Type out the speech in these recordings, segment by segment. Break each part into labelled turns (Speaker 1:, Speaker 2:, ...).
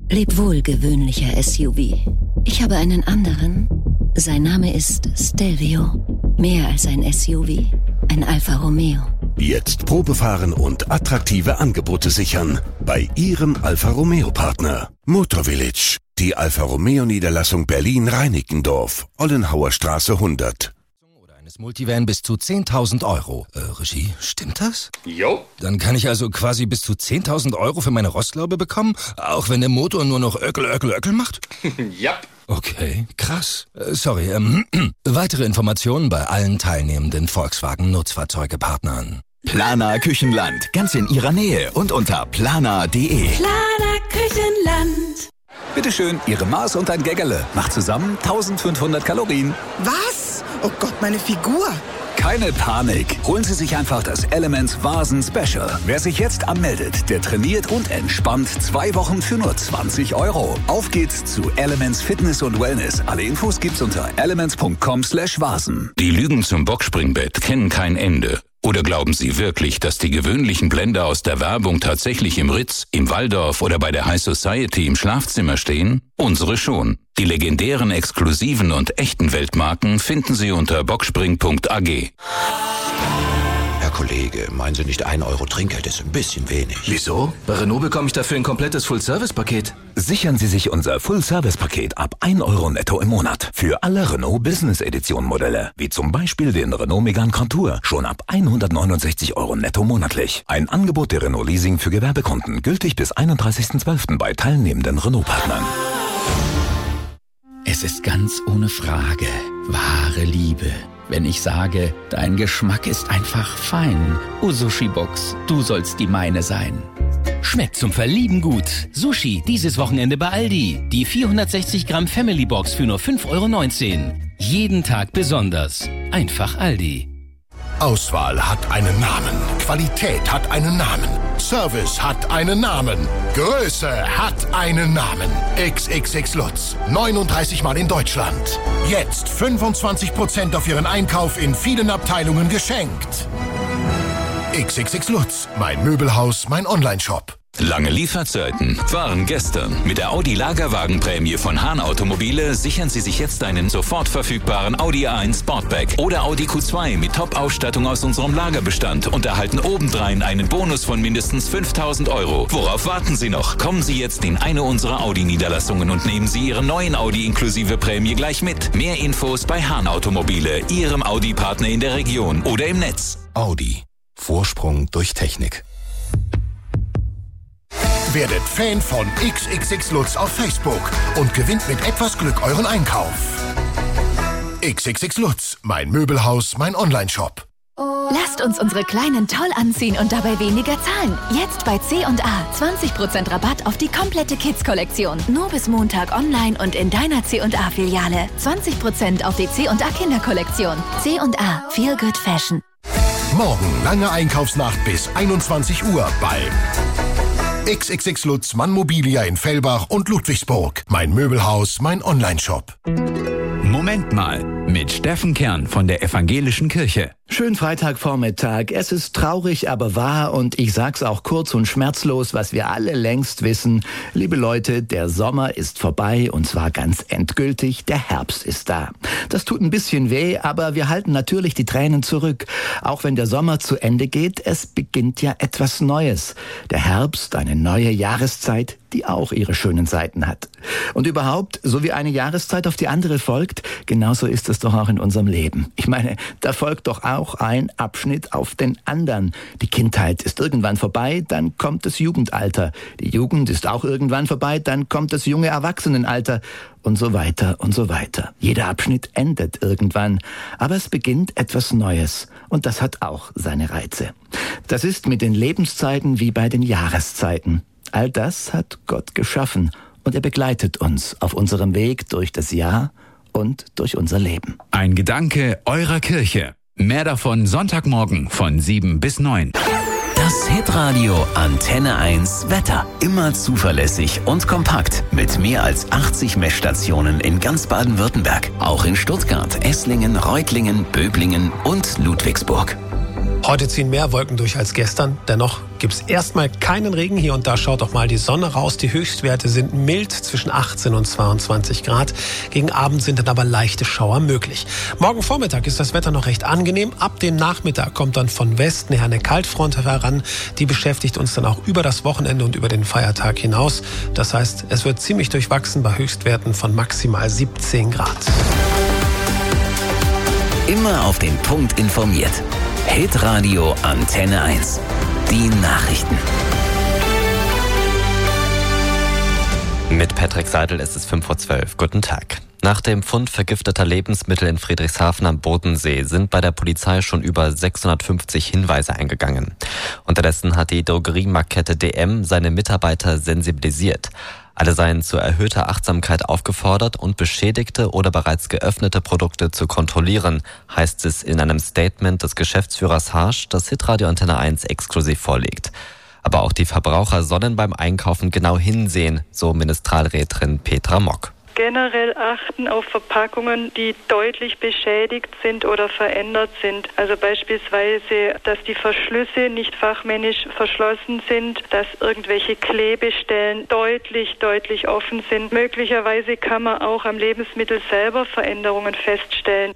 Speaker 1: Leb wohl, gewöhnlicher SUV. Ich habe einen anderen. Sein Name ist Stelvio. Mehr als ein SUV. Ein Alfa Romeo.
Speaker 2: Jetzt Probefahren und attraktive Angebote sichern bei Ihrem Alfa Romeo Partner. Motor Village, die Alfa Romeo Niederlassung Berlin-Reinickendorf, Ollenhauer Straße 100.
Speaker 3: Oder eines Multivan bis zu 10.000 Euro. Regie, stimmt das?
Speaker 4: Jo.
Speaker 3: Dann kann ich also quasi bis zu 10.000 Euro für meine Rostlaube bekommen, auch wenn der Motor nur noch Öckel macht?
Speaker 4: Jap.
Speaker 3: Okay, krass. Sorry, weitere Informationen bei allen teilnehmenden Volkswagen-Nutzfahrzeugepartnern.
Speaker 5: Planer Küchenland, ganz in Ihrer Nähe und unter planer.de.
Speaker 6: Planer Küchenland.
Speaker 5: Bitte schön, Ihre Maß und ein Gäggerle. Macht zusammen 1500 Kalorien.
Speaker 6: Was? Oh Gott, meine Figur.
Speaker 5: Keine Panik. Holen Sie sich einfach das Elements Vasen Special. Wer sich jetzt anmeldet, der trainiert und entspannt 2 Wochen für nur 20 Euro. Auf geht's zu Elements Fitness und Wellness. Alle Infos gibt's unter elements.com/Vasen.
Speaker 7: Die Lügen zum Boxspringbett kennen kein Ende. Oder glauben Sie wirklich, dass die gewöhnlichen Blender aus der Werbung tatsächlich im Ritz, im Waldorf oder bei der High Society im Schlafzimmer stehen? Unsere schon. Die legendären, exklusiven und echten Weltmarken finden Sie unter boxspring.ag.
Speaker 8: Herr Kollege, meinen Sie nicht 1 Euro Trinkgeld ist ein bisschen wenig?
Speaker 9: Wieso? Bei Renault bekomme ich dafür ein komplettes Full-Service-Paket.
Speaker 5: Sichern Sie sich unser Full-Service-Paket ab 1 Euro netto im Monat. Für alle Renault Business Edition Modelle, wie zum Beispiel den Renault Megane Contour, schon ab 169 Euro netto monatlich. Ein Angebot der Renault Leasing für Gewerbekunden, gültig bis 31.12. bei teilnehmenden Renault-Partnern.
Speaker 10: Es ist ganz ohne Frage wahre Liebe, wenn ich sage, dein Geschmack ist einfach fein. Oh Sushi Box, du sollst die meine sein.
Speaker 11: Schmeckt zum Verlieben gut. Sushi dieses Wochenende bei Aldi. Die 460 Gramm Family Box für nur 5,19 €. Jeden Tag besonders. Einfach Aldi.
Speaker 2: Auswahl hat einen Namen. Qualität hat einen Namen. Service hat einen Namen. Größe hat einen Namen. XXX Lutz. 39 Mal in Deutschland. Jetzt 25% auf Ihren Einkauf in vielen Abteilungen geschenkt. XXX Lutz. Mein Möbelhaus, mein Onlineshop.
Speaker 7: Lange Lieferzeiten waren gestern. Mit der Audi Lagerwagenprämie von Hahn Automobile sichern Sie sich jetzt einen sofort verfügbaren Audi A1 Sportback oder Audi Q2 mit Top-Ausstattung aus unserem Lagerbestand und erhalten obendrein einen Bonus von mindestens 5.000 Euro. Worauf warten Sie noch? Kommen Sie jetzt in eine unserer Audi-Niederlassungen und nehmen Sie Ihren neuen Audi inklusive Prämie gleich mit. Mehr Infos bei Hahn Automobile, Ihrem Audi-Partner in der Region oder im Netz.
Speaker 2: Audi. Vorsprung durch Technik. Werdet Fan von XXX Lutz auf Facebook und gewinnt mit etwas Glück euren Einkauf. XXX Lutz, mein Möbelhaus, mein Onlineshop.
Speaker 12: Lasst uns unsere Kleinen toll anziehen und dabei weniger zahlen. Jetzt bei C&A 20% Rabatt auf die komplette Kids-Kollektion. Nur bis Montag online und in deiner C&A-Filiale. 20% auf die C&A Kinderkollektion. C&A Feel Good Fashion.
Speaker 2: Morgen lange Einkaufsnacht bis 21 Uhr bei XXX Lutz, Mann Mobilia in Fellbach und Ludwigsburg. Mein Möbelhaus, mein Onlineshop.
Speaker 13: Moment mal, mit Steffen Kern von der Evangelischen Kirche.
Speaker 14: Schönen Freitagvormittag. Es ist traurig, aber wahr und ich sag's auch kurz und schmerzlos, was wir alle längst wissen. Liebe Leute, der Sommer ist vorbei und zwar ganz endgültig. Der Herbst ist da. Das tut ein bisschen weh, aber wir halten natürlich die Tränen zurück. Auch wenn der Sommer zu Ende geht, es beginnt ja etwas Neues. Der Herbst, eine neue Jahreszeit, die auch ihre schönen Seiten hat. Und überhaupt, so wie eine Jahreszeit auf die andere folgt, genauso ist es doch auch in unserem Leben. Ich meine, da folgt doch auch ein Abschnitt auf den anderen. Die Kindheit ist irgendwann vorbei, dann kommt das Jugendalter. Die Jugend ist auch irgendwann vorbei, dann kommt das junge Erwachsenenalter und so weiter und so weiter. Jeder Abschnitt endet irgendwann, aber es beginnt etwas Neues und das hat auch seine Reize. Das ist mit den Lebenszeiten wie bei den Jahreszeiten. All das hat Gott geschaffen und er begleitet uns auf unserem Weg durch das Jahr und durch unser Leben.
Speaker 13: Ein Gedanke eurer Kirche. Mehr davon Sonntagmorgen von 7 bis 9.
Speaker 15: Das Hitradio Antenne 1 Wetter. Immer zuverlässig und kompakt mit mehr als 80 Messstationen in ganz Baden-Württemberg. Auch in Stuttgart, Esslingen, Reutlingen, Böblingen und Ludwigsburg.
Speaker 4: Heute ziehen mehr Wolken durch als gestern. Dennoch gibt es erstmal keinen Regen. Hier und da schaut auch mal die Sonne raus. Die Höchstwerte sind mild, zwischen 18 und 22 Grad. Gegen Abend sind dann aber leichte Schauer möglich. Morgen Vormittag ist das Wetter noch recht angenehm. Ab dem Nachmittag kommt dann von Westen her eine Kaltfront heran. Die beschäftigt uns dann auch über das Wochenende und über den Feiertag hinaus. Das heißt, es wird ziemlich durchwachsen bei Höchstwerten von maximal 17 Grad.
Speaker 15: Immer auf den Punkt informiert. Hitradio Antenne 1. Die Nachrichten.
Speaker 16: Mit Patrick Seidel ist es 5:12 Uhr. Guten Tag. Nach dem Fund vergifteter Lebensmittel in Friedrichshafen am Bodensee sind bei der Polizei schon über 650 Hinweise eingegangen. Unterdessen hat die Drogeriemarktkette DM seine Mitarbeiter sensibilisiert. Alle seien zu erhöhter Achtsamkeit aufgefordert und beschädigte oder bereits geöffnete Produkte zu kontrollieren, heißt es in einem Statement des Geschäftsführers Harsch, das Hitradio Antenne 1 exklusiv vorliegt. Aber auch die Verbraucher sollen beim Einkaufen genau hinsehen, so Ministralrätin Petra Mock.
Speaker 17: Generell achten auf Verpackungen, die deutlich beschädigt sind oder verändert sind. Also beispielsweise, dass die Verschlüsse nicht fachmännisch verschlossen sind, dass irgendwelche Klebestellen deutlich offen sind. Möglicherweise kann man auch am Lebensmittel selber Veränderungen feststellen.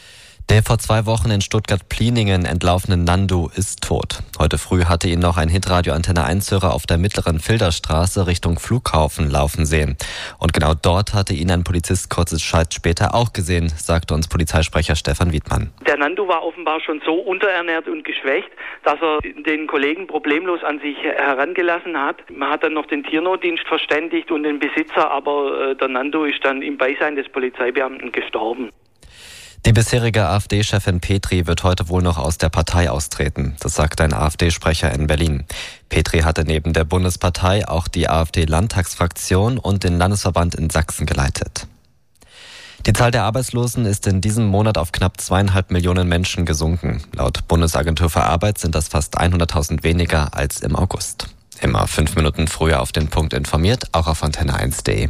Speaker 16: Der vor 2 Wochen in Stuttgart-Pliningen entlaufene Nando ist tot. Heute früh hatte ihn noch ein Hitradio Antenne 1-Hörer auf der mittleren Filderstraße Richtung Flughafen laufen sehen. Und genau dort hatte ihn ein Polizist kurze Zeit später auch gesehen, sagte uns Polizeisprecher Stefan Wiedmann.
Speaker 18: Der Nando war offenbar schon so unterernährt und geschwächt, dass er den Kollegen problemlos an sich herangelassen hat. Man hat dann noch den Tiernotdienst verständigt und den Besitzer, aber der Nando ist dann im Beisein des Polizeibeamten gestorben.
Speaker 16: Die bisherige AfD-Chefin Petri wird heute wohl noch aus der Partei austreten. Das sagt ein AfD-Sprecher in Berlin. Petri hatte neben der Bundespartei auch die AfD-Landtagsfraktion und den Landesverband in Sachsen geleitet. Die Zahl der Arbeitslosen ist in diesem Monat auf knapp 2,5 Millionen Menschen gesunken. Laut Bundesagentur für Arbeit sind das fast 100.000 weniger als im August. Immer 5 Minuten früher auf den Punkt informiert, auch auf antenne1.de.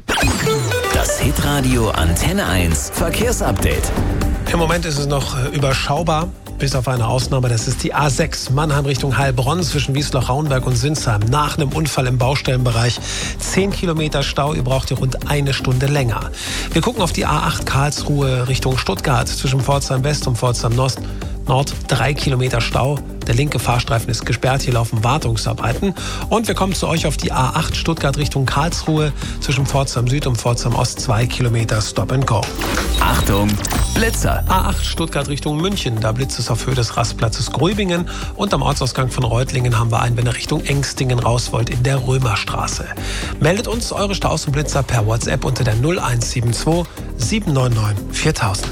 Speaker 15: Das Hitradio Antenne 1 Verkehrsupdate.
Speaker 4: Im Moment ist es noch überschaubar, bis auf eine Ausnahme. Das ist die A6 Mannheim Richtung Heilbronn zwischen Wiesloch-Rauenberg und Sinsheim. Nach einem Unfall im Baustellenbereich 10 Kilometer Stau. Ihr braucht hier rund 1 Stunde länger. Wir gucken auf die A8 Karlsruhe Richtung Stuttgart zwischen Pforzheim West und Pforzheim Nord 3 Kilometer Stau. Der linke Fahrstreifen ist gesperrt, hier laufen Wartungsarbeiten. Und wir kommen zu euch auf die A8 Stuttgart Richtung Karlsruhe zwischen Pforzheim Süd und Pforzheim Ost 2 Kilometer Stop and Go.
Speaker 15: Achtung, Blitzer!
Speaker 4: A8 Stuttgart Richtung München, da blitzt es auf Höhe des Rastplatzes Gröbingen. Und am Ortsausgang von Reutlingen haben wir einen, wenn ihr Richtung Engstingen raus wollt, in der Römerstraße. Meldet uns eure Staus und Blitzer per WhatsApp unter der 0172 799 4000.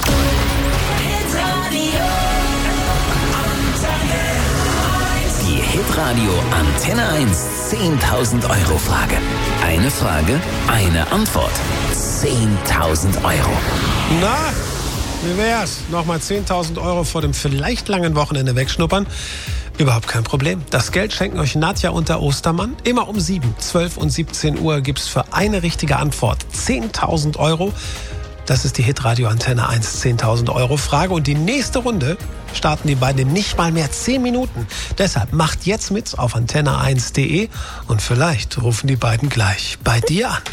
Speaker 15: Die Hitradio Antenne 1 10.000 € Frage. Eine Frage, eine Antwort. 10.000 €.
Speaker 4: Na, wie wär's? Nochmal 10.000 € vor dem vielleicht langen Wochenende wegschnuppern? Überhaupt kein Problem. Das Geld schenken euch Nadja und der Ostermann. Immer um 7, 12 und 17 Uhr gibt's für eine richtige Antwort 10.000 €. Das ist die Hitradio Antenne 1 10.000 € Frage. Und die nächste Runde starten die beiden in nicht mal mehr 10 Minuten. Deshalb macht jetzt mit auf antenne1.de und vielleicht rufen die beiden gleich bei dir an.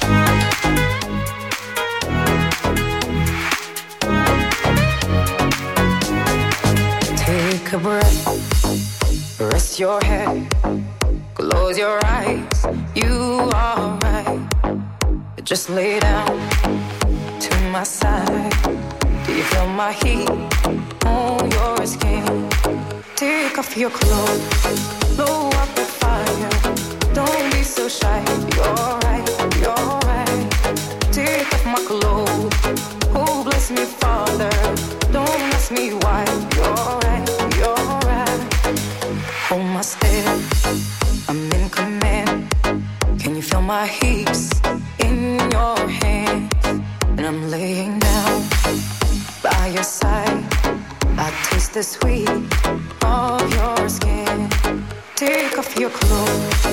Speaker 19: Take a breath, rest your head, close your eyes, you are right. Just lay down to my side. Do you feel my heat on your skin? Take off your clothes, blow up the fire. Don't be so shy. You're right, you're right. Take off my clothes. Oh, bless me, Father. Don't ask me why. You're right, you're right. Hold my step, I'm in command. Can you feel my hips in your hands? And I'm laying down by your side. I taste the sweet of your skin. Take off your clothes,